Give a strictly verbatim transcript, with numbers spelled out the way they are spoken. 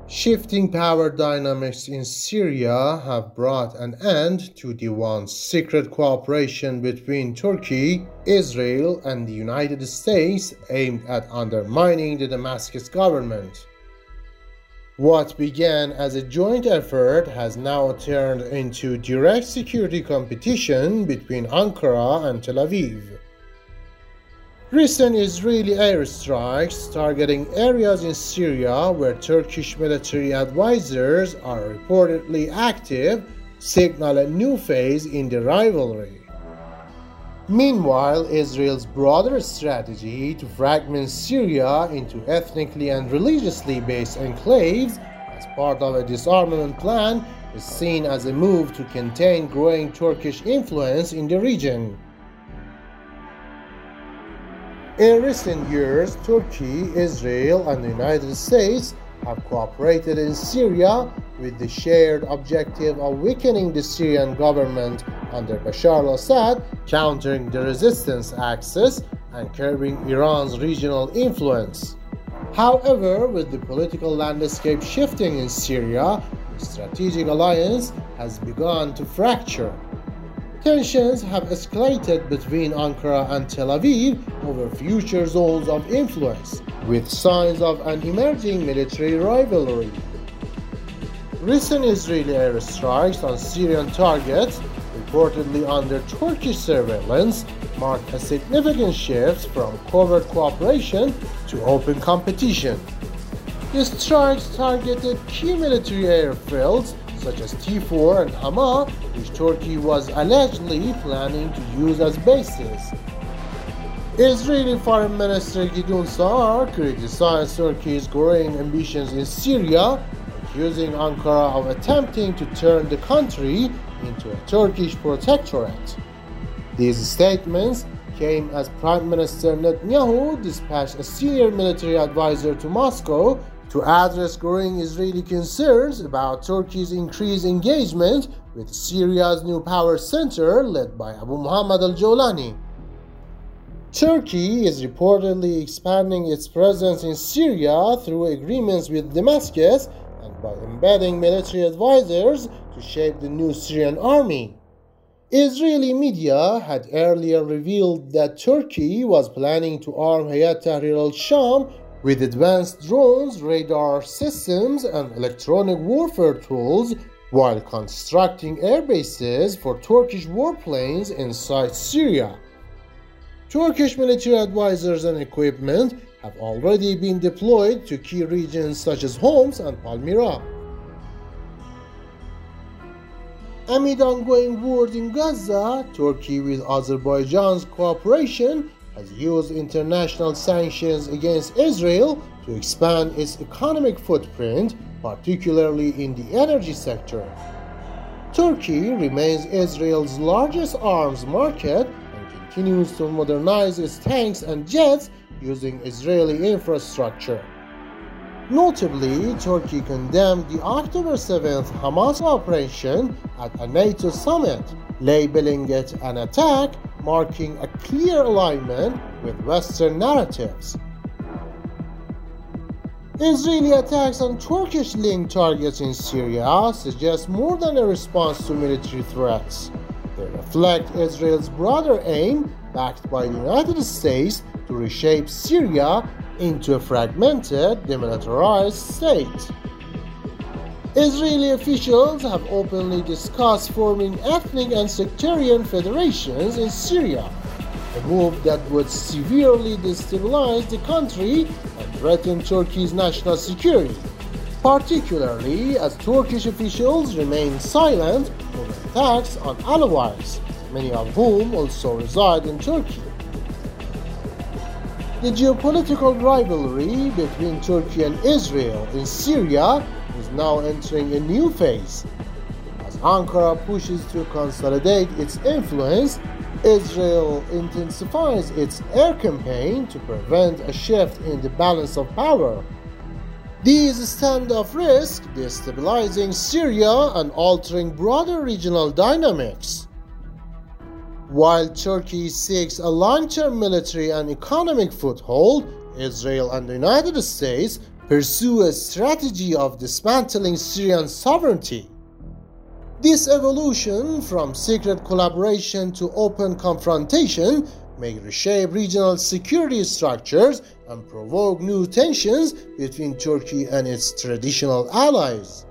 Shifting power dynamics in Syria have brought an end to the once secret cooperation between Turkey, Israel, and the United States aimed at undermining the Damascus government. What began as a joint effort has now turned into direct security competition between Ankara and Tel Aviv. Recent Israeli airstrikes targeting areas in Syria where Turkish military advisors are reportedly active signal a new phase in the rivalry. Meanwhile, Israel's broader strategy to fragment Syria into ethnically and religiously based enclaves as part of a disarmament plan is seen as a move to contain growing Turkish influence in the region. In recent years, Turkey, Israel, and the United States have cooperated in Syria with the shared objective of weakening the Syrian government under Bashar al-Assad, countering the resistance axis, and curbing Iran's regional influence. However, with the political landscape shifting in Syria, the strategic alliance has begun to fracture. Tensions have escalated between Ankara and Tel Aviv over future zones of influence, with signs of an emerging military rivalry. Recent Israeli airstrikes on Syrian targets, reportedly under Turkish surveillance, marked a significant shift from covert cooperation to open competition. The strikes targeted key military airfields such as T four and Hama, which Turkey was allegedly planning to use as bases. Israeli Foreign Minister Gideon Sa'ar criticized Turkey's growing ambitions in Syria, accusing Ankara of attempting to turn the country into a Turkish protectorate. These statements came as Prime Minister Netanyahu dispatched a senior military advisor to Moscow to address growing Israeli concerns about Turkey's increased engagement with Syria's new power center led by Abu Muhammad al-Jawlani. Turkey is reportedly expanding its presence in Syria through agreements with Damascus and by embedding military advisors to shape the new Syrian army. Israeli media had earlier revealed that Turkey was planning to arm Hayat Tahrir al-Sham with advanced drones, radar systems, and electronic warfare tools, while constructing air bases for Turkish warplanes inside Syria. Turkish military advisors and equipment have already been deployed to key regions such as Homs and Palmyra. Amid ongoing wars in Gaza, Turkey, with Azerbaijan's cooperation, has used international sanctions against Israel to expand its economic footprint, particularly in the energy sector. Turkey remains Israel's largest arms market and continues to modernize its tanks and jets using Israeli infrastructure. Notably, Turkey condemned the October seventh Hamas operation at a NATO summit, labeling it an attack, marking a clear alignment with Western narratives. Israeli attacks on Turkish-linked targets in Syria suggest more than a response to military threats. They reflect Israel's broader aim, backed by the United States, to reshape Syria into a fragmented, demilitarized state. Israeli officials have openly discussed forming ethnic and sectarian federations in Syria, a move that would severely destabilize the country and threaten Turkey's national security, particularly as Turkish officials remain silent over attacks on Alawites, many of whom also reside in Turkey. The geopolitical rivalry between Turkey and Israel in Syria is now entering a new phase. As Ankara pushes to consolidate its influence, Israel intensifies its air campaign to prevent a shift in the balance of power. These standoffs risk destabilizing Syria and altering broader regional dynamics. While Turkey seeks a long-term military and economic foothold, Israel and the United States pursue a strategy of dismantling Syrian sovereignty. This evolution from secret collaboration to open confrontation may reshape regional security structures and provoke new tensions between Turkey and its traditional allies.